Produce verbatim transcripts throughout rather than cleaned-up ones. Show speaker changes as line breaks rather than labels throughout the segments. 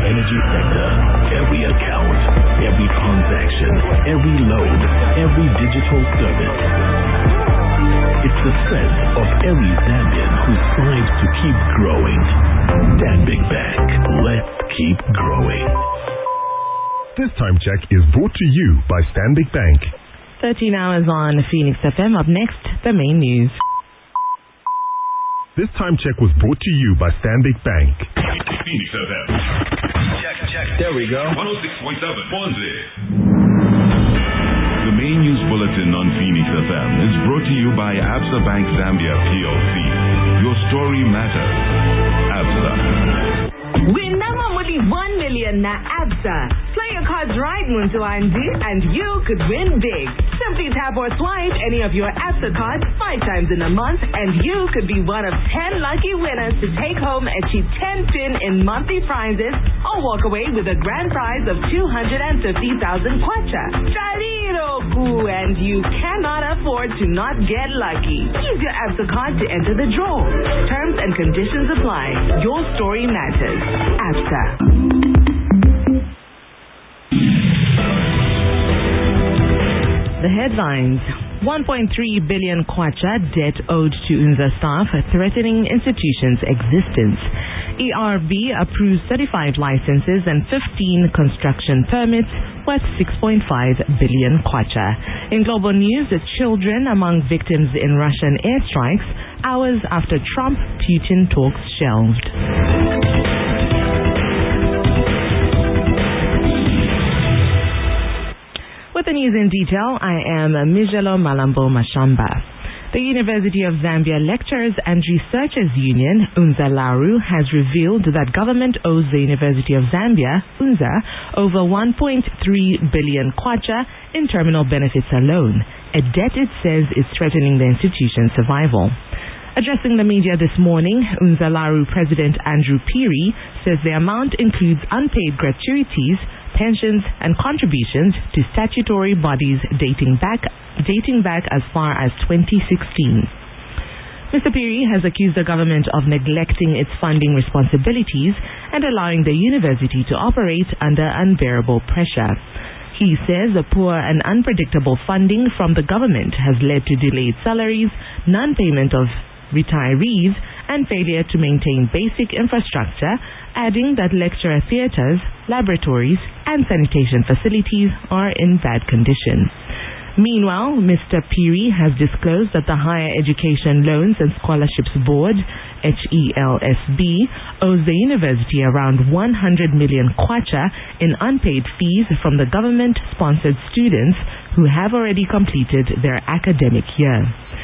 energy sector. Every account, every transaction, every load, every digital service. It's the strength of every Zambian who strives to keep growing. Stanbic Bank. Let's keep growing.
This time check is brought to you by Stanbic Bank.
thirteen hours on Phoenix F M. Up next, the main news.
This time check was brought to you by Stanbic Bank.
Phoenix F M. Check, check.
There we go.
one oh six point seven. Bonzi. The main news bulletin on Phoenix F M is brought to you by Absa Bank Zambia P L C. Your story matters. Absa.
Win number one million na Absa. Play your cards right, Muntu Andi, and you could win big. Simply tap or swipe any of your Absa cards five times in a month, and you could be one of ten lucky winners to take home a cheap ten pin in monthly prizes, or walk away with a grand prize of two hundred fifty thousand kwacha. Chaliroku, and you cannot afford to not get lucky. Use your Absa card to enter the draw. Terms and conditions apply. Your story matters. Absa.
The headlines. one point three billion kwacha debt owed to UNZA staff threatening institutions' existence. E R B approves thirty-five licenses and fifteen construction permits worth six point five billion kwacha. In global news, the children among victims in Russian airstrikes hours after Trump-Putin talks shelved. With the news in detail, I am Mijelo Malambo Mashamba. The University of Zambia Lecturers and Researchers Union, UNZA LARU, has revealed that government owes the University of Zambia, UNZA, over one point three billion kwacha in terminal benefits alone, a debt it says is threatening the institution's survival. Addressing the media this morning, UNZA LARU President Andrew Phiri says the amount includes unpaid gratuities, pensions and contributions to statutory bodies dating back dating back as far as twenty sixteen. Mister Phiri has accused the government of neglecting its funding responsibilities and allowing the university to operate under unbearable pressure. He says the poor and unpredictable funding from the government has led to delayed salaries, non-payment of retirees, and failure to maintain basic infrastructure, adding that lecturer theatres, laboratories, and sanitation facilities are in bad condition. Meanwhile, Mister Phiri has disclosed that the Higher Education Loans and Scholarships Board, H E L S B, owes the university around one hundred million kwacha in unpaid fees from the government-sponsored students who have already completed their academic year.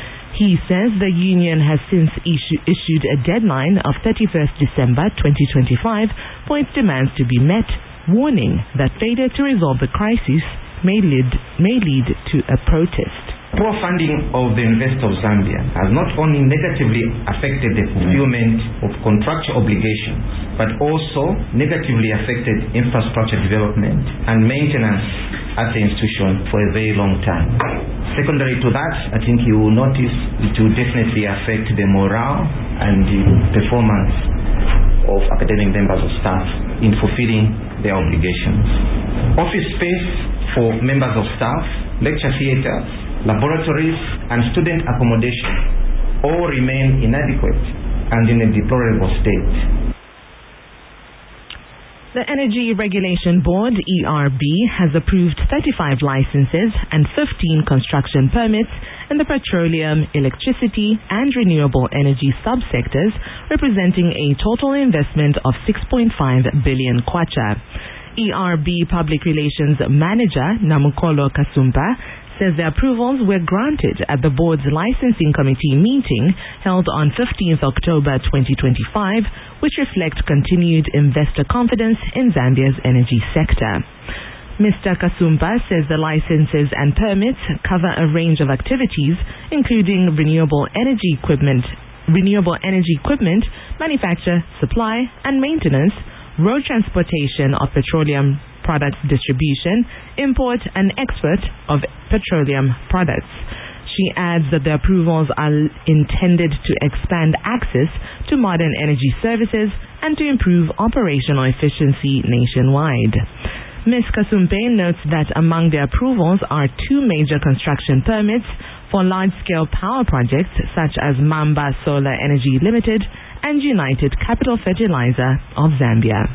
He says the union has since issue, issued a deadline of thirty-first December twenty twenty-five for its demands to be met, warning that failure to resolve the crisis may lead, may lead to a protest.
Poor funding of the University of Zambia has not only negatively affected the fulfillment of contractual obligations, but also negatively affected infrastructure development and maintenance at the institution for a very long time. Secondary to that, I think you will notice it will definitely affect the morale and the performance of academic members of staff in fulfilling their obligations. Office space for members of staff, lecture theatres, laboratories, and student accommodation all remain inadequate and in a deplorable state.
The Energy Regulation Board, E R B, has approved thirty-five licenses and fifteen construction permits in the petroleum, electricity, and renewable energy subsectors, representing a total investment of six point five billion kwacha. E R B Public Relations Manager, Namukolo Kasumba, says the approvals were granted at the board's licensing committee meeting held on fifteenth October twenty twenty-five, which reflect continued investor confidence in Zambia's energy sector. Mister Kasumba says the licenses and permits cover a range of activities, including renewable energy equipment, renewable energy equipment, manufacture, supply, and maintenance, road transportation of petroleum products distribution, import and export of petroleum products, She adds that the approvals are intended to expand access to modern energy services and to improve operational efficiency nationwide. Miz Kasumpe notes that among the approvals are two major construction permits for large-scale power projects such as Mamba Solar Energy Limited and United Capital Fertilizer of Zambia.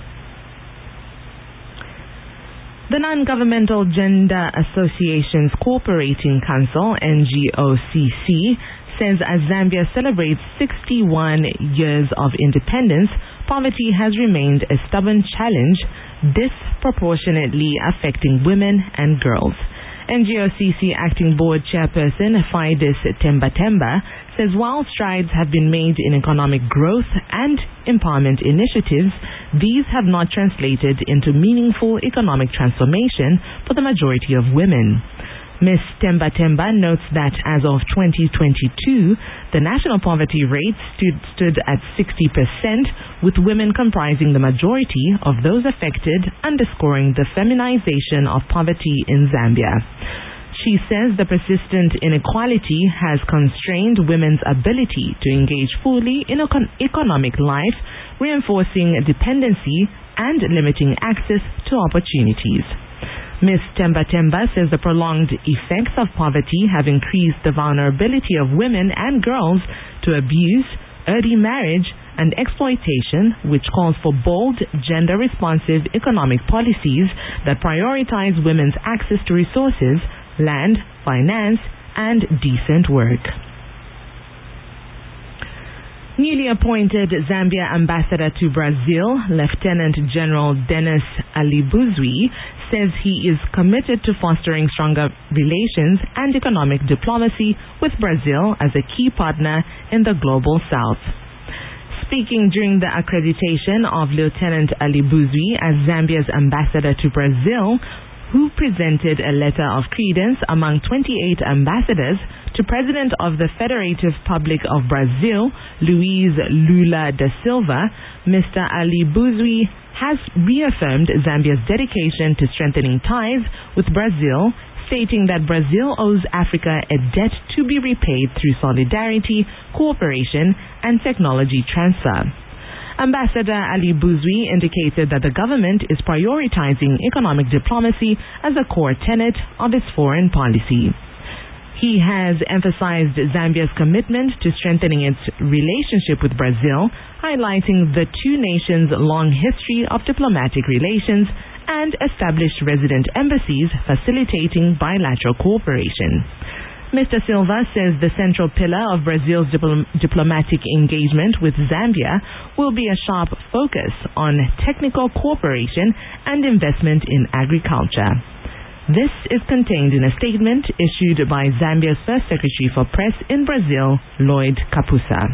The Non-Governmental Gender Associations Cooperating Council, N G O C C, says as Zambia celebrates sixty-one years of independence, poverty has remained a stubborn challenge, disproportionately affecting women and girls. N G O C C Acting Board Chairperson Fides Tembatemba says while strides have been made in economic growth and empowerment initiatives, these have not translated into meaningful economic transformation for the majority of women. Miz Tembatemba notes that as of twenty twenty-two, the national poverty rate stood, stood at sixty percent, with women comprising the majority of those affected, underscoring the feminization of poverty in Zambia. She says the persistent inequality has constrained women's ability to engage fully in econ- economic life, reinforcing dependency and limiting access to opportunities. Miz Tembatemba says the prolonged effects of poverty have increased the vulnerability of women and girls to abuse, early marriage, and exploitation, which calls for bold, gender-responsive economic policies that prioritize women's access to resources, land, finance, and decent work. Newly appointed Zambia ambassador to Brazil, Lieutenant General Dennis Alibuzwi, says he is committed to fostering stronger relations and economic diplomacy with Brazil as a key partner in the global south. Speaking during the accreditation of Lieutenant Alibuzwi as Zambia's ambassador to Brazil, who presented a letter of credence among twenty-eight ambassadors to President of the Federative Republic of Brazil, Luiz Lula da Silva, Mister Alibuzwi has reaffirmed Zambia's dedication to strengthening ties with Brazil, stating that Brazil owes Africa a debt to be repaid through solidarity, cooperation, and technology transfer. Ambassador Alibuzwi indicated that the government is prioritizing economic diplomacy as a core tenet of its foreign policy. He has emphasized Zambia's commitment to strengthening its relationship with Brazil, highlighting the two nations' long history of diplomatic relations and established resident embassies facilitating bilateral cooperation. Mister Silva says the central pillar of Brazil's dipl- diplomatic engagement with Zambia will be a sharp focus on technical cooperation and investment in agriculture. This is contained in a statement issued by Zambia's First Secretary for Press in Brazil, Lloyd Kapusa.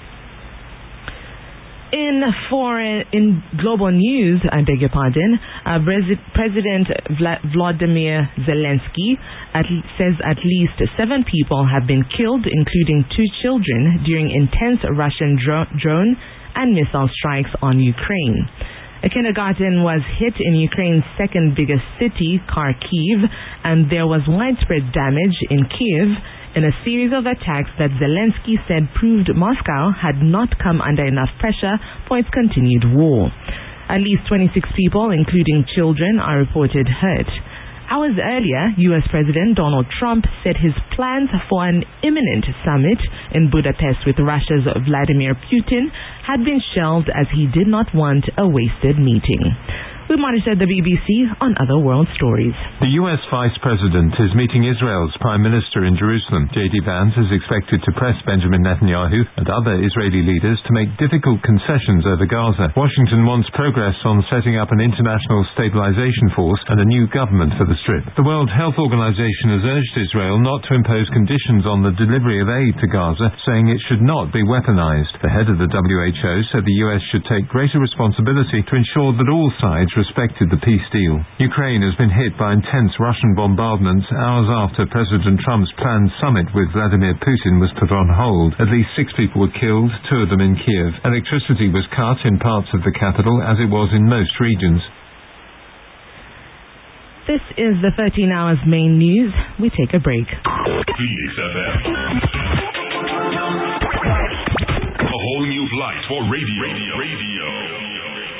In foreign, in global news, I beg your pardon, uh, Brezi- President Vla- Vladimir Zelensky at, says at least seven people have been killed, including two children, during intense Russian dro- drone and missile strikes on Ukraine. A kindergarten was hit in Ukraine's second biggest city, Kharkiv, and there was widespread damage in Kiev in a series of attacks that Zelensky said proved Moscow had not come under enough pressure for its continued war. At least twenty-six people, including children, are reported hurt. Hours earlier, U S President Donald Trump said his plans for an imminent summit in Budapest with Russia's Vladimir Putin had been shelved as he did not want a wasted meeting. We monitored the B B C on other world stories.
The U S Vice President is meeting Israel's Prime Minister in Jerusalem. J D Vance is expected to press Benjamin Netanyahu and other Israeli leaders to make difficult concessions over Gaza. Washington wants progress on setting up an international stabilization force and a new government for the Strip. The World Health Organization has urged Israel not to impose conditions on the delivery of aid to Gaza, saying it should not be weaponized. The head of the W H O said the U S should take greater responsibility to ensure that all sides respected the peace deal. Ukraine has been hit by intense Russian bombardments hours after President Trump's planned summit with Vladimir Putin was put on hold. At least six people were killed, two of them in Kiev. Electricity was cut in parts of the capital, as it was in most regions.
This is the thirteen hours main news. We take a break.
Phoenix F M. A whole new light for radio. Radio. Radio.